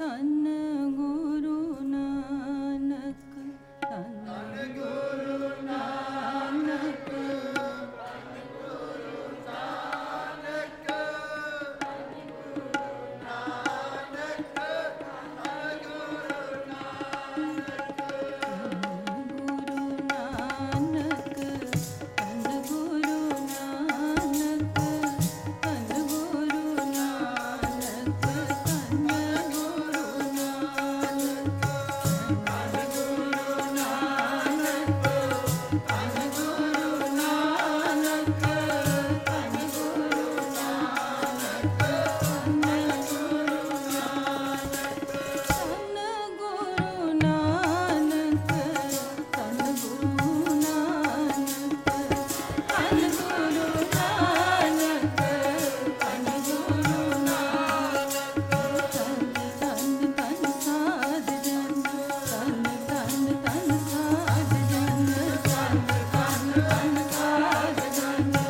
ਧੰਨ ਗੁਰੂ ਨਾਨਕ, ਧੰਨ ਗੁਰੂ ਨਾਨਕ, ਧੰਨ ਗੁਰੂ ਨਾਨਕ, ਧੰਨ ਗੁਰੂ ਨਾਨਕ, ਧੰਨ ਗੁਰੂ ਨਾਨਕ, ਗੁਰੂ ਨਾਨਕ, ਧੰਨ ਗੁਰੂ ਨਾਨਕ, ਧੰਨ ਗੁਰੂ ਨਾਨਕ, ਧੰਨ ਗੁਰੂ ਨਾਨਕ, ਧੰਨ ਗੁਰੂ ਨਾਨਕ, ਧੰਨ ਗੁਰੂ ਨਾਨਕ, ਧੰਨ ਗੁਰੂ ਨਾਨਕ, ਧੰਨ ਗੁਰੂ ਨਾਨਕ, ਧੰਨ ਗੁਰੂ ਨਾਨਕ, ਧੰਨ ਗੁਰੂ ਨਾਨਕ, ਧੰਨ ਗੁਰੂ ਨਾਨਕ, ਧੰਨ ਗੁਰੂ ਨਾਨਕ, ਧੰਨ ਧੰਨ ਸਾਧ ਜਨ, ਧੰਨ ਧੰਨ ਧੰਨ ਸਾਧ ਜਨ, ਧੰਨ ਧੰਨ ਧੰਨ ਸਾਧ ਜਨ, ਧੰਨ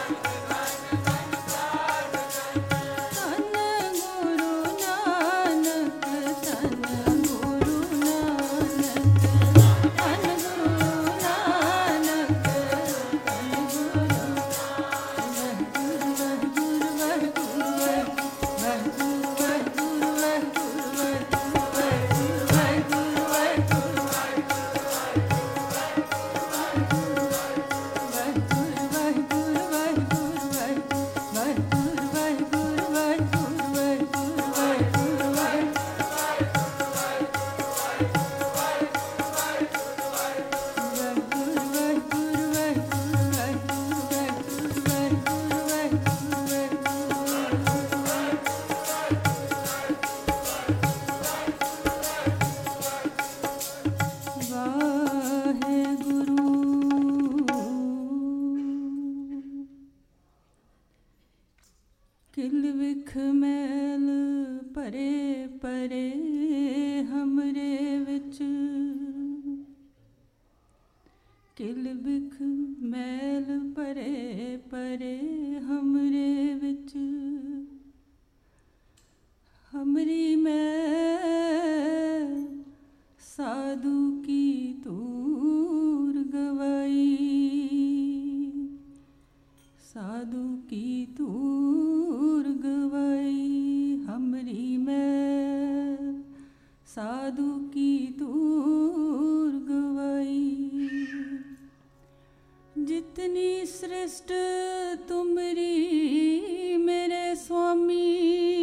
ਗੁਰੂ ਨਾਨਕ, ਧੰਨ ਗੁਰੂ ਨਾਨਕ, ਧੰਨ ਗੁਰੂ ਨਾਨਕ, ਧੰਨ ਗੁਰੂ किल विख मैल परे परे हमरे विच, किल विख मैल परे परे हमरे विच, हमरी मैल साधु की दूर गवाई, साधु की दूर गवाई, हमरी मैल साधु की दूर गवाई। जितनी श्रेष्ठ तुमरी मेरे स्वामी,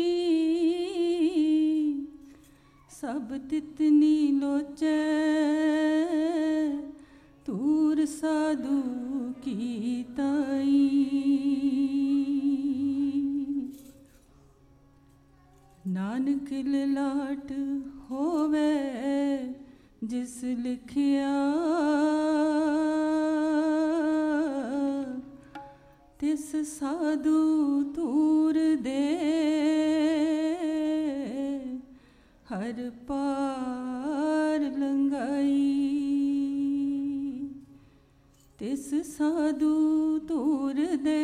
सब तितनी लोचे दूर साधु की ताई। नानक ललाट होवे जिस लिखिया, तिस साधु दूर दे हर पार लंगाई, तिस साधु दूर दे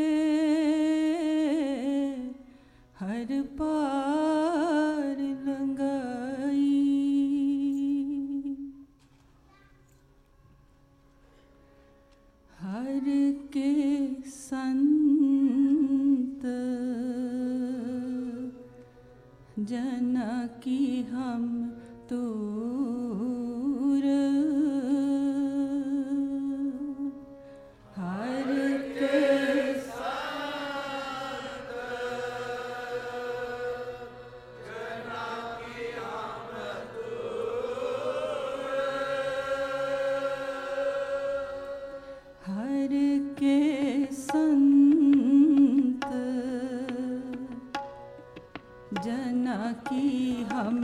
हर पार लंगाई। हर के संत जना की हम दूर, हर के हर के संत जना की हम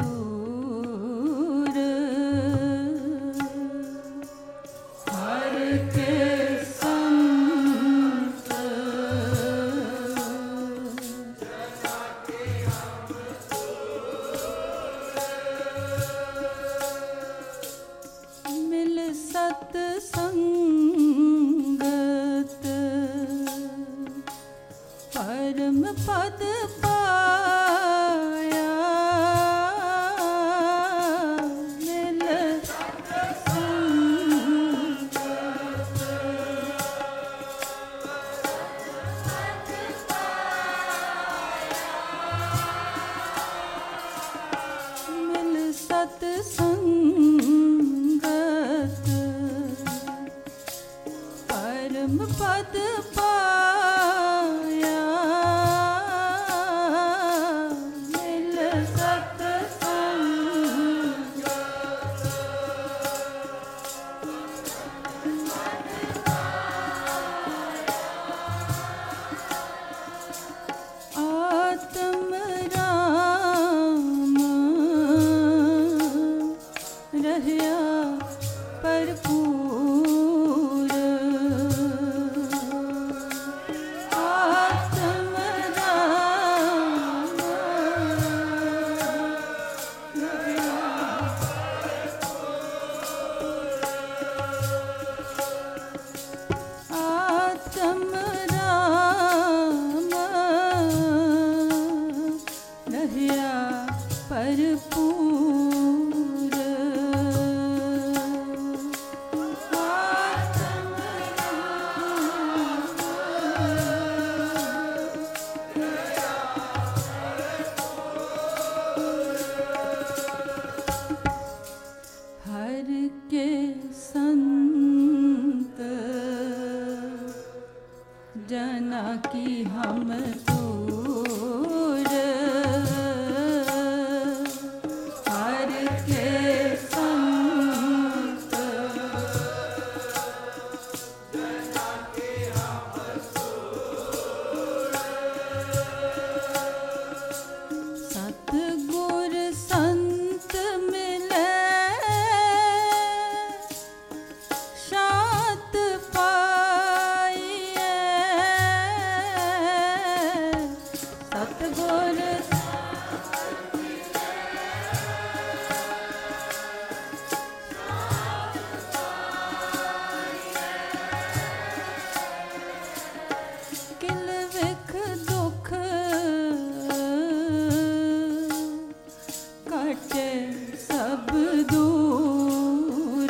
दूर, हर के संत जना की हम दूर, मिल सत्संगत परम पद पाया, रहिया भरपूर हर के संत जना की हम दूर हर के संत जना की हम दूर सतगुर संत मिले शांत पाइए सतगुर किल विख दुख काटे सब दूर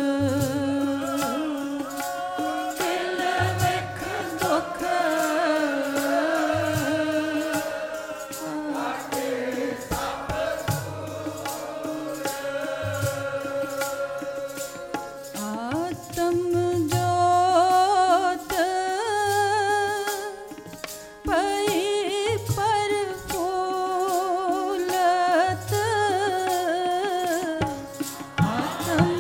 किल विख दुख काटे सब आत्म जोत पई पर फूलत आत्म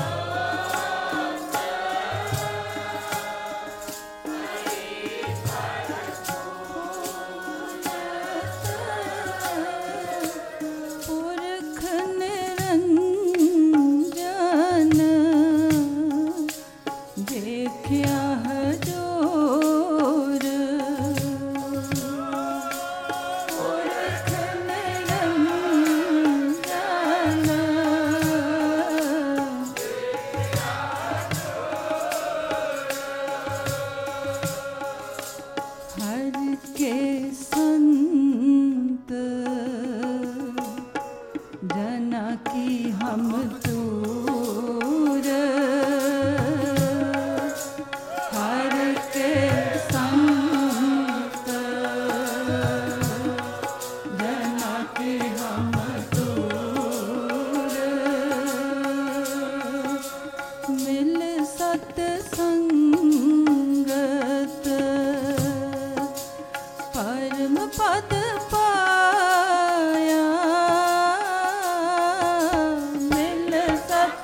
पुरख निरंजन देखिया हजूर पुरख निरंजन हर के संत जना की हम दूर हर के संत जना की हम दूर मिल सतसंगत परम पद पाया मिल सत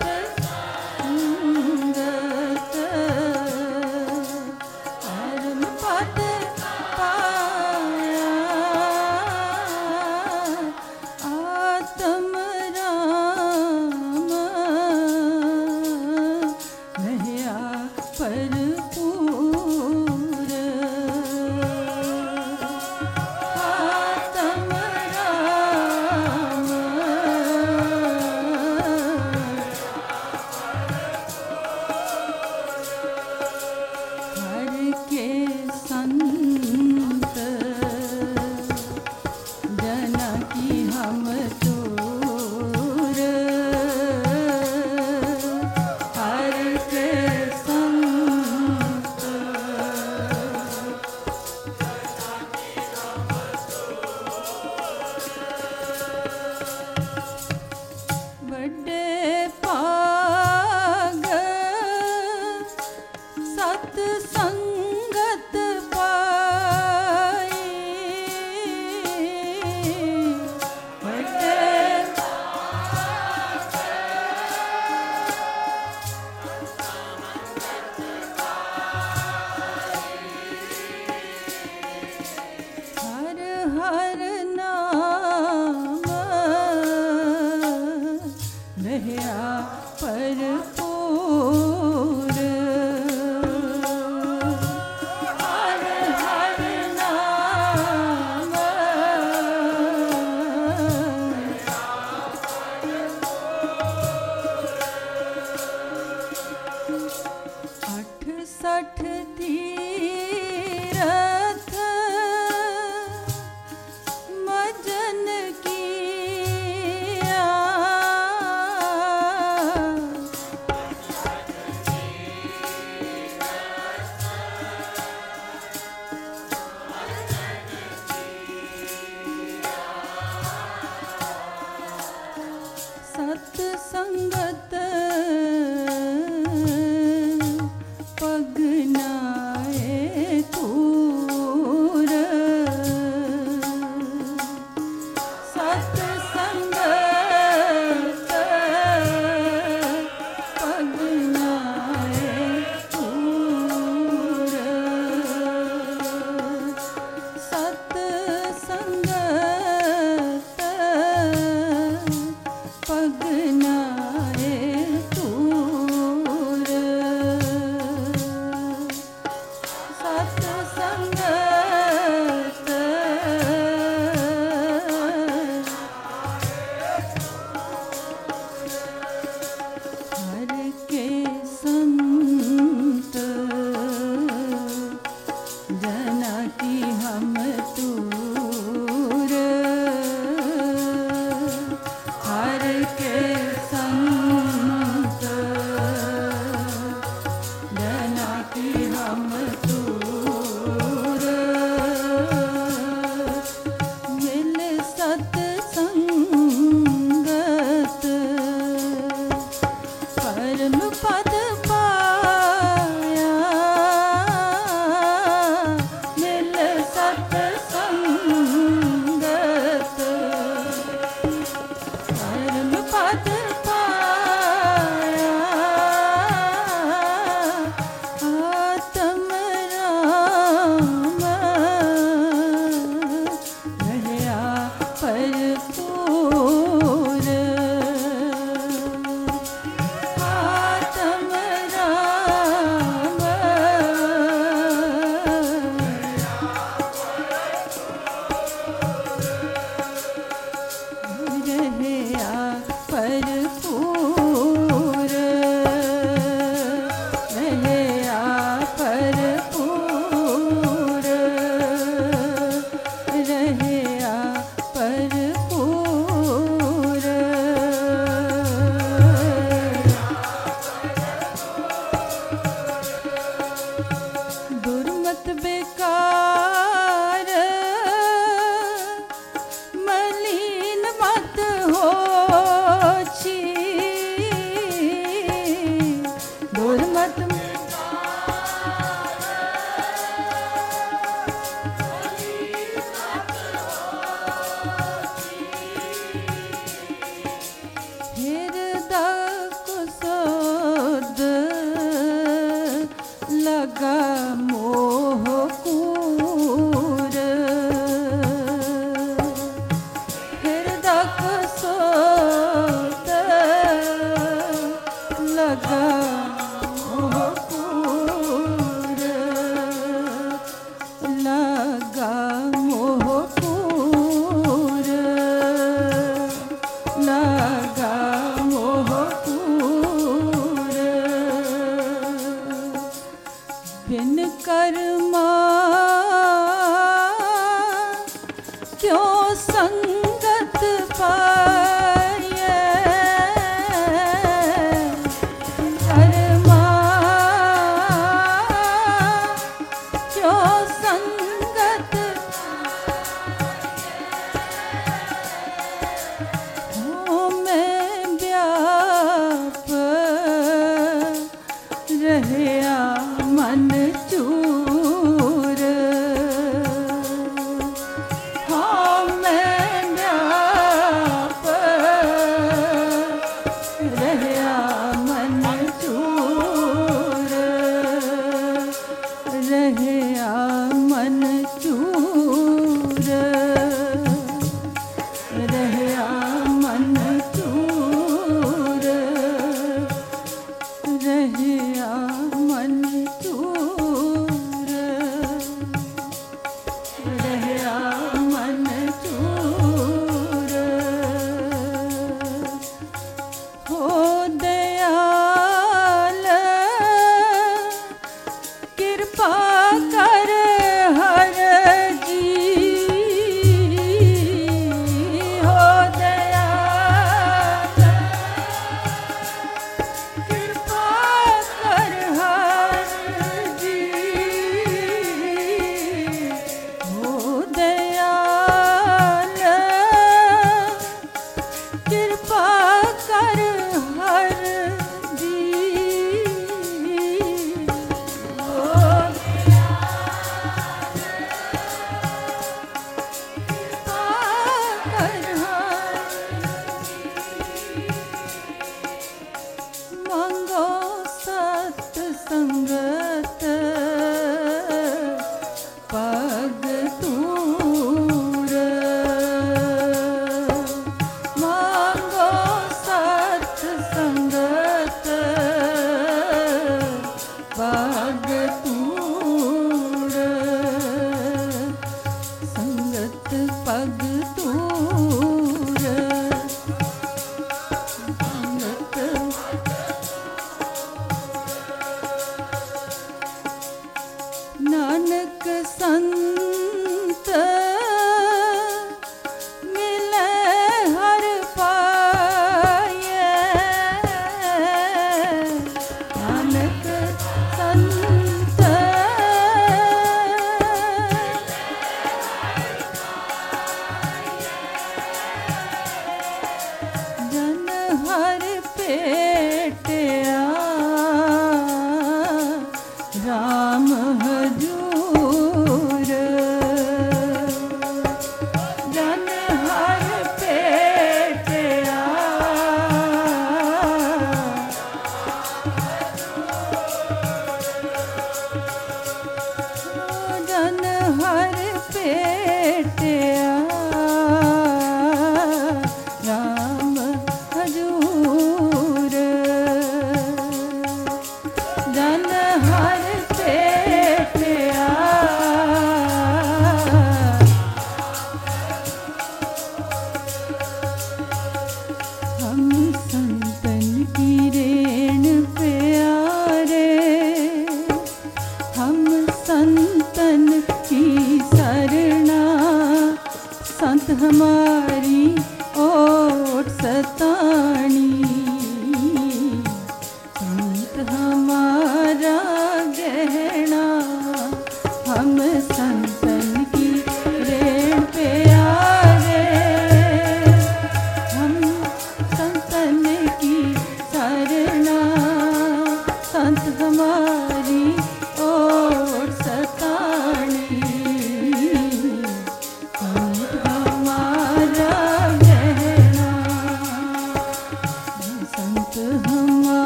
हो दे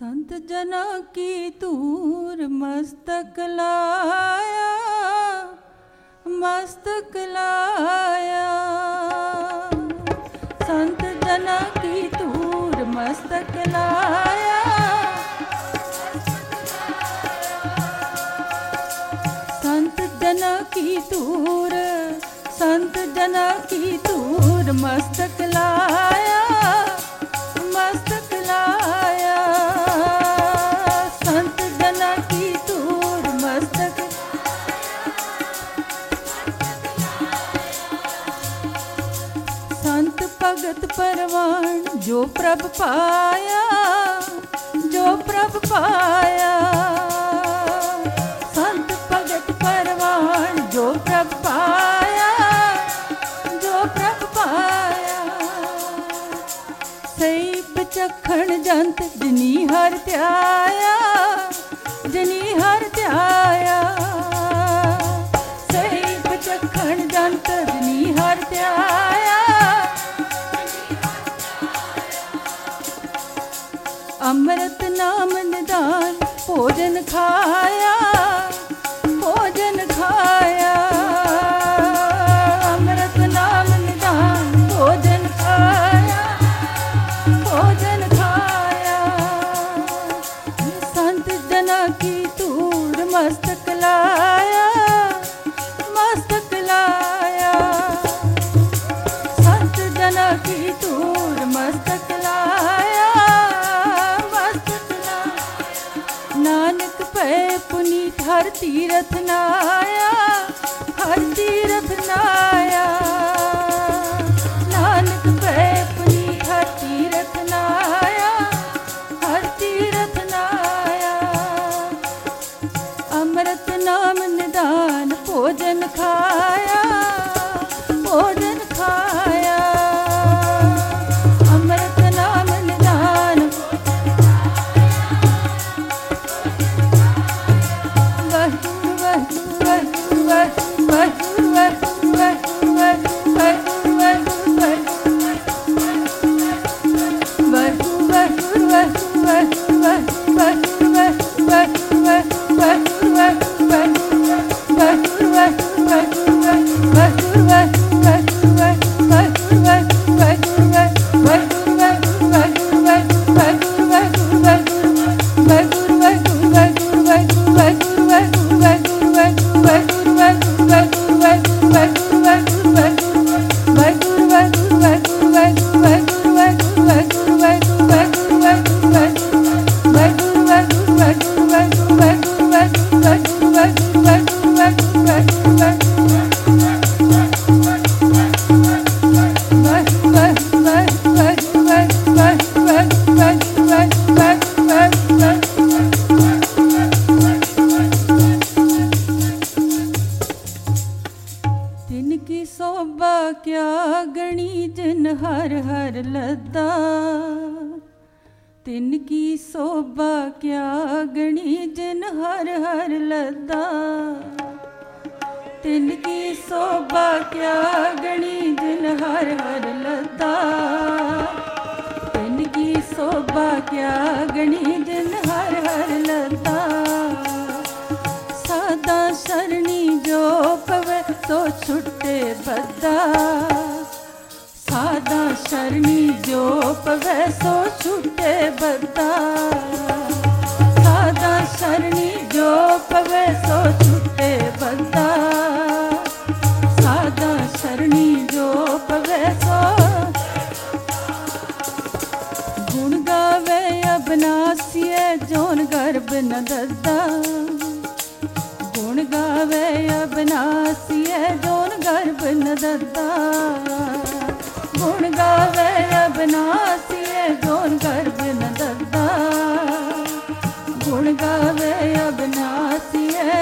संत जना की तूर मस्तक लाया, मस्तक लाया। संत जना की तूर मस्तक लाया, संत जना की तूर, संत जना की तूर मस्तक लाया, मस्तक लाया। संत जना की तूर मस्तक, संत भगत परवान जो प्रभ पाया, जो प्रभ पाया। संत भगत परवान जो प्रभ पाया, जो प्रभ पाया। सही बचखण जंत जिनी हर त्याया, जिनी हर त्याया। सही बचखण जंत जिनी हर त्याया। अमृत नाम निदान भोजन खाया, भोजन खाया। अमृत नाम निदान भोजन खाया, भोजन खाया। संत जना की तूर मस्तक लाया, मस्तक लाया। संत जना की तूर मस्तक लाया, मस्तक लाया। नानक पे पुनीत हर तीरथ नाया, हर तीरथ नाया। नानक पे पुनीत हर तीरथ नाया, हर तीरथ नाया। अमृत नाम निदान भोजन खाया, भोजन खाया। अमृत नाम निदान वाहिगुरु वाहिगुरु वाहिगुरु वाहिगुरु वाहिगुरु वाहिगुरु वाहिगुरु तिनकी शोभा क्या गणी जिन हर हर लद्दा। तिनकी शोभा क्या गणी जिन हर हर लद्दा। तिनकी शोभा क्या गणी जिन हर हर लद्दा। तिनकी शोभा क्या गणी जिन हर हर लद्दा। सादा शरणी जो पवे तो छुट्टे बद्दा। सादा शरणी जो पवे सो छुट्टे बद्दा। सादा शरणी जो पवे सो छुट्टे बद्दा। सादा शरणी जो पवे सो। गुण गावे अबनासिए जोन गर्भ न दद्दा। गुण गावे अबनासिए जोन गर्भ न दद्दा। गुण गावे अबनासिए जोन गर्भ न दद्दा। गुण गावे अबनासिए।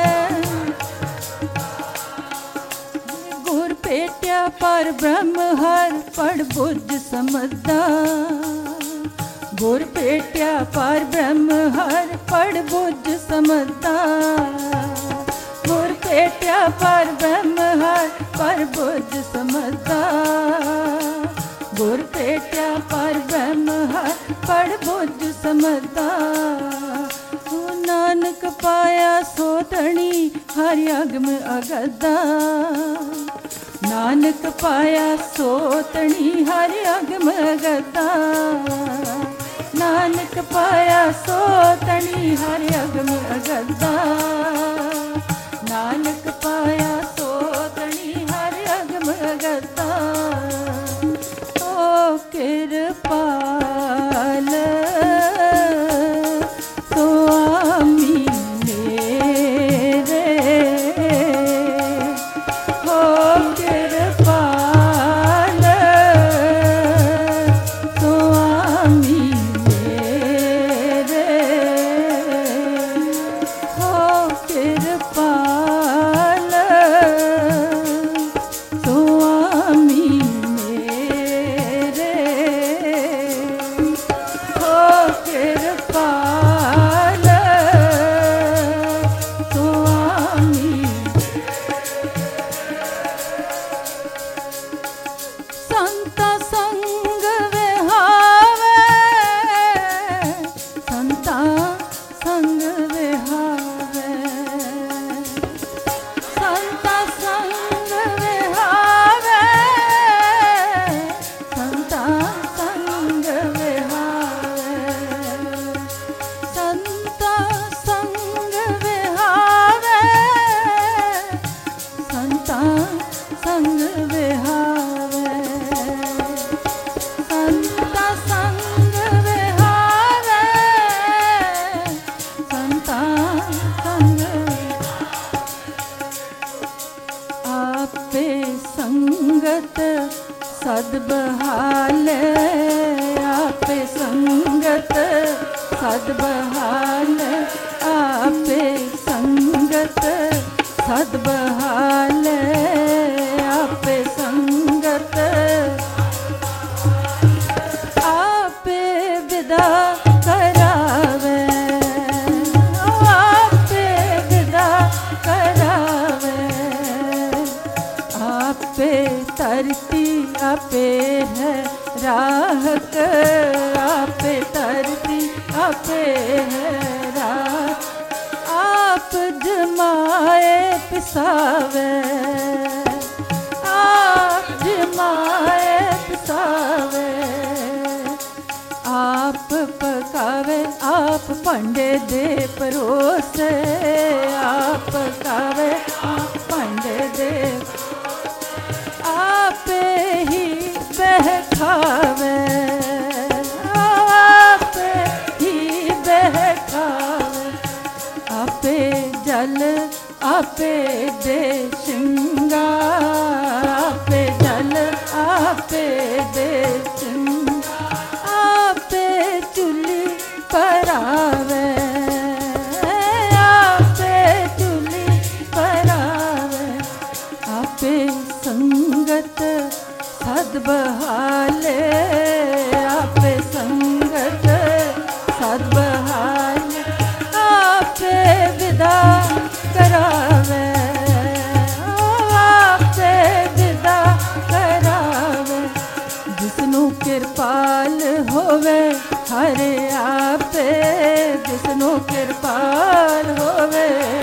गुर पेट्या पर ब्रह्म हर पढ़ बुझ समझदा। गुर पेट्या पर ब्रह्म हर पढ़ बुझ समझदा। गुर पेट्या पर ब्रह्म हर पर बुझ समझदा। गुर पेट्या पर ब्रह्म है पढ़ बुझ समझदा। नानक पाया सोतनी हर अगम अगदा। नानक पाया सोतनी हर अगम अगदा। नानक पाया सोतनी हर अगम अगदा। नानक पाया सोतनी हर अगम अगदा। ओ कृपाल स्वामी मेरे, हो कृपाल स्वामी मेरे, हो कृपाल स्वामी मेरे, हो कृपाल स्वामी। संता संग विहावे, संता संग विहावे, संता संग विहावे, संता संग विहावे, संता संग विहावे, संता संग विहावे, संता संग विहावे, संता संग। आपे संगत सद्बहाले, आपे संगत सद्बहाले, आपे संगत सद्बहाले, आपे संगत आपे विदा करावे, आपे विदा करावे। आपे तरती आपे है राहक, आपे तरती आपे है राह। आप जमाए पिसावे, आप जमाए पिसावे, आप पकावे, आप पंडे दे परोसे, आप पकावे, आप पंडे दे, आपे ही बहकावे, आपे ही बहकावे। आपे जल आपे दे श्रृंगार, आपे जल आपे दे श्रृंगार, आपे चुली परावे, आपे चुली परावे। आपे संगत सद्बहाले, आपे संगत सद्बहाले, आपे विदा करावे, आपे विदा करावे। जिसनु कृपाल होवे हरे आपे, जिसनु कृपाल होवे,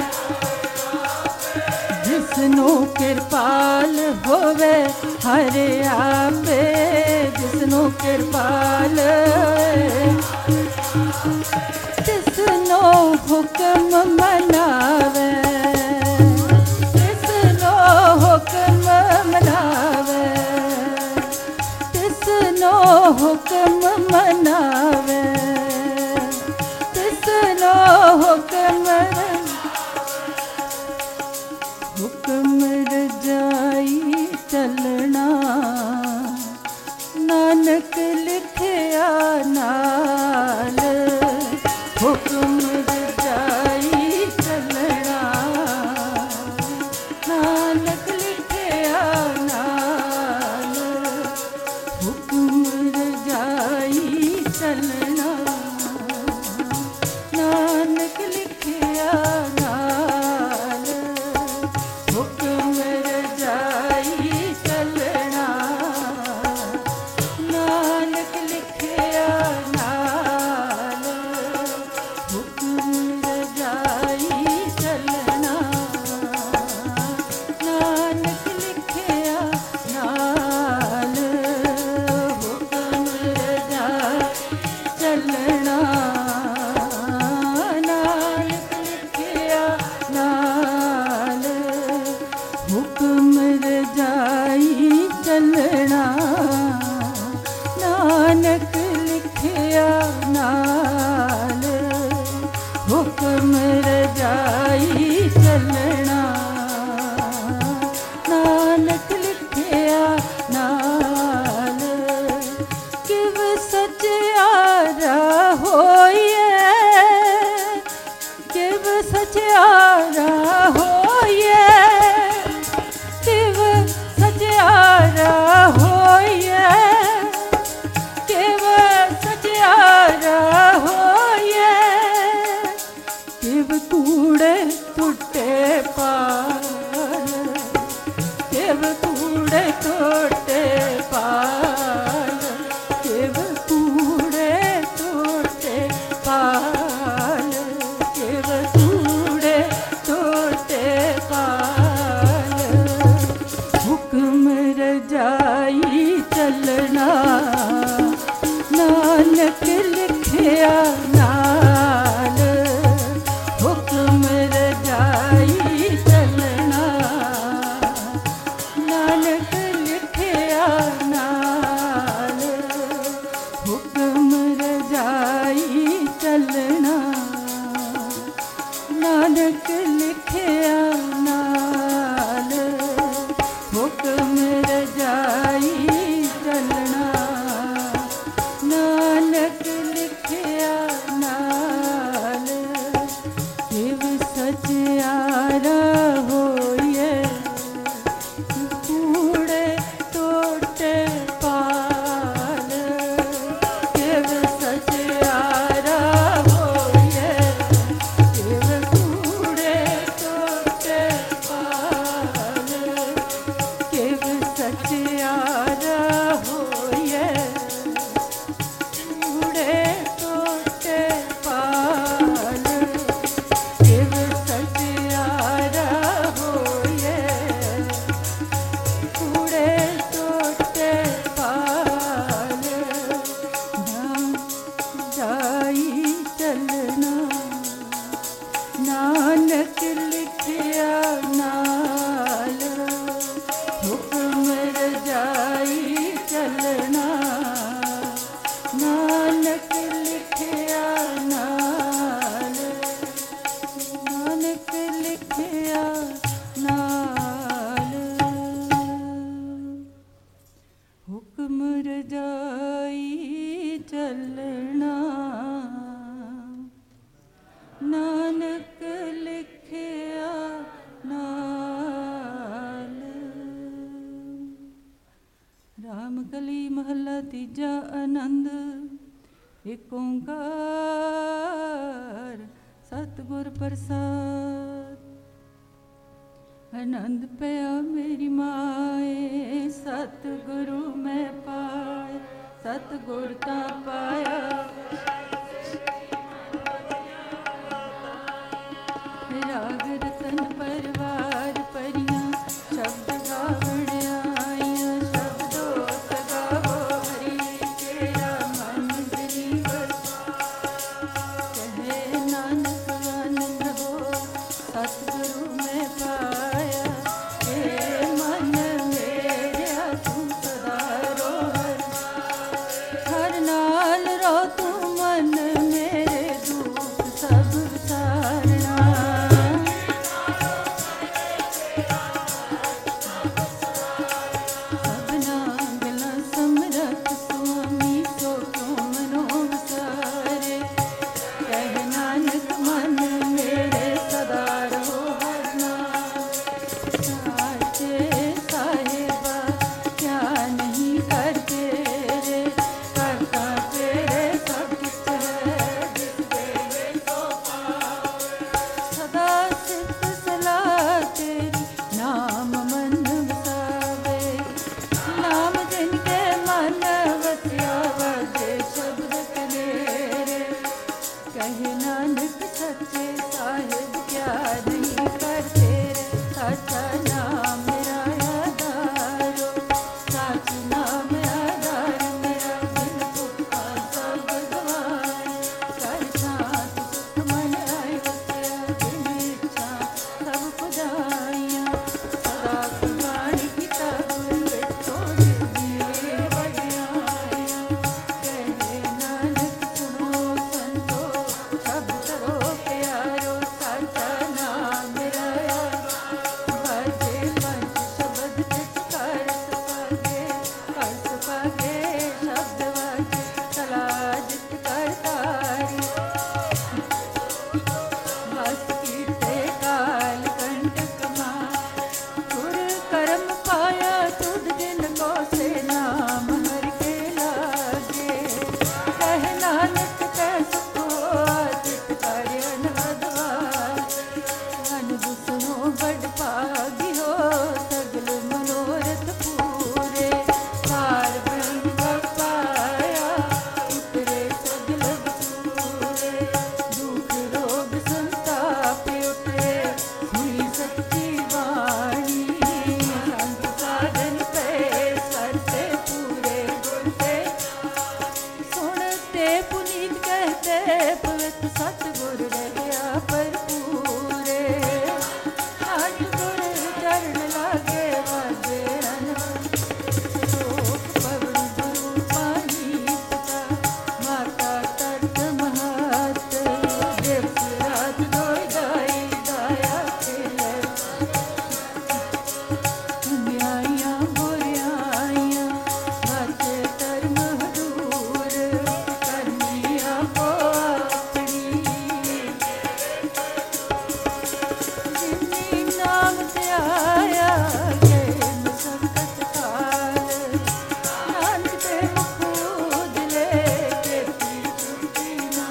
जिसनु कृपाल होवे हरे आपे, जिसनु कृपाल, जिसनो हुक्म मनावे, जिसनो हुक्म मनावे, जिसनो हुक्म मनावे, जिसनो हुक्म हुक्म रजाई चलना, नानक लिखिया नाल, हुक्म रजाई चलना, नानक लिखिया नाल, हुक्म रजाई चलना, नानक लिखिया नाल, हुक्म रजाई चलना, ਲਿਖਿਆ ਨਾਲ, ਹੁਕਮ ਰਜਾਈ ਚੱਲਣਾ। ਨਾਨਕ ਲਿਖਿਆ ਨਾਲ, ਹੁਕਮ ਰਜਾਈ ਚੱਲਣਾ। ਨਾਨਕ ਲਿਖਿਆ ਨਾਲ, ਹੁਕਮ ਰਜਾਈ ਚੱਲਣਾ। ਨਾਨਕ ਲਿਖਿਆ ਨਾਲ, ਸ਼ਿਵ ਸਚਿਆਰਾ ਹੋਈਏ, ਕੂੜੇ ਟੋਟੇ ਪਾਲ। ਸ਼ਿਵ ਸਚਿਆਰਾ ਹੋਈਏ, ਸ਼ਿਵ ਕੂੜੇ ਟੋਟੇ ਪਾਲ। ਸ਼ਿਵ ਸਚਿਆਰਾ ਹੋਈਏ, ਕੂੜੇ ਟੋਟੇ ਪਾਲ। ਸ਼ਿਵ ਸਚਿਆਰਾ ਹੋਈਏ, ਕੂੜੇ ਟੋਟੇ ਪਾਲ। ਨਾਮ ਜਾਈ ਚੱਲਣਾ। ਨਾਨਕ ਲਿਖਿਆ ਨਾਲ, ਹੁਕਮ ਰਜਾਈ ਚੱਲਣਾ। ਨਾਨਕ ਲਿਖਿਆ ਨਾਲ, ਨਾਨਕ ਲਿਖਿਆ ਨਾਲ, ਹੁਕਮ ਰਜਾਈ ਚੱਲਣਾ। ਨਾਨਕ ਲਿਖਿਆ ਨਾਲ। ਰਾਮ ਕਲੀ ਮਹੱਲਾ ਤੀਜਾ। ਆਨੰਦ ਏਕ ਓੰਕਾਰ ਸਤਿਗੁਰ ਪ੍ਰਸਾਦ। ਆਨੰਦ ਪਿਆ ਮੇਰੀ ਮਾਏ, ਸਤਿਗੁਰੂ ਮੈਂ ਪਾਏ। ਸਤਿਗੁਰ ਤਾਂ ਪਾਇਆ, ਰਾਗ ਰਤਨ ਪਰਵਾਰ ਪਰੀਆਂ। ਸ਼ਬਦ ਗਾਵਣ ਆਈਆਂ, ਸ਼ਬਦੋ ਸਗਾਵੋ ਹਰੀ। ਤੇਰਾ ਮਨ ਜਨੀ ਕਹੇ ਨਾਨਕ ਆਨੰਦ ਹੋ, ਸਤਿਗੁਰੂ ਮੈਂ ਪਾਇਆ। ਏ ਮਨ ਮੇਰਿਆ ਤੂੰ ਸਦਾ ਰੋ, ਹਰ ਨਾਲ ਰੋ ਤੂੰ ते पवित सतगुर रहया भरपूरे सतगुर चरण लागे वाजे शोक पवन गुरु पानी पिता माता तरत महत देव रात दोय दाई दाया खेले न्याया बुराइयां बाते धर्म दूर करनिया को अपनी जिन्नी नाम ते आया के मसकत काल नानक ते मुख उजले के पी ना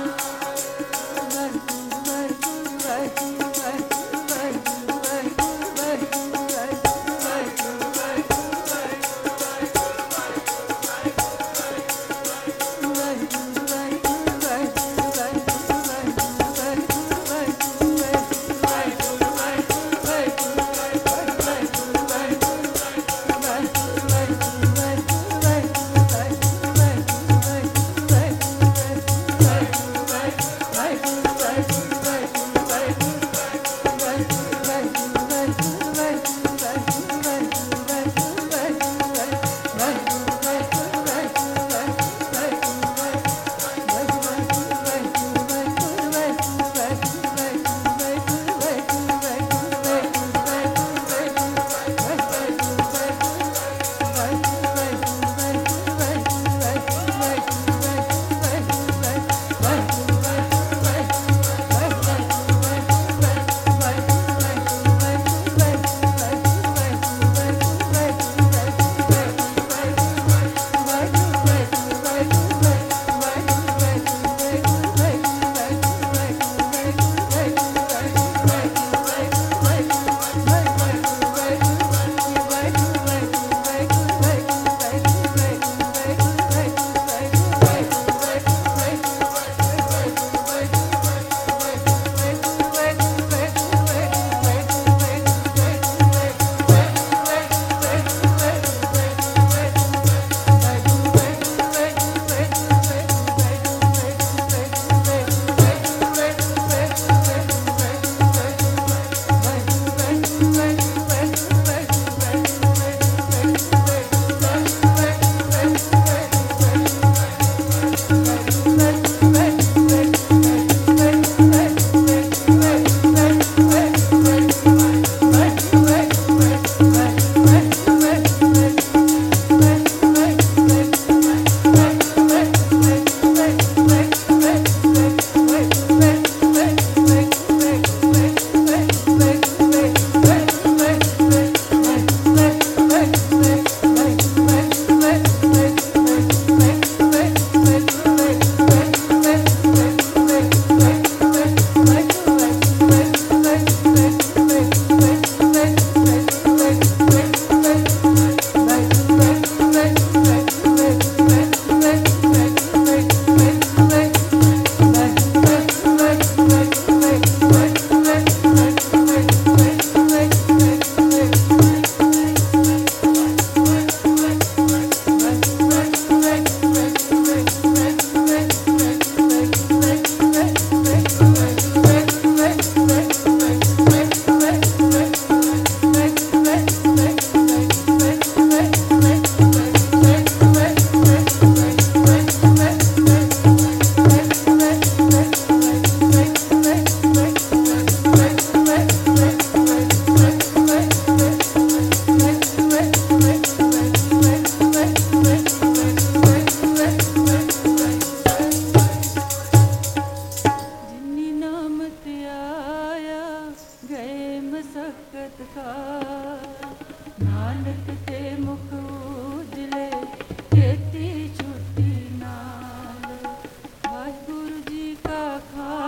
वाहिगुरु जी का खालसा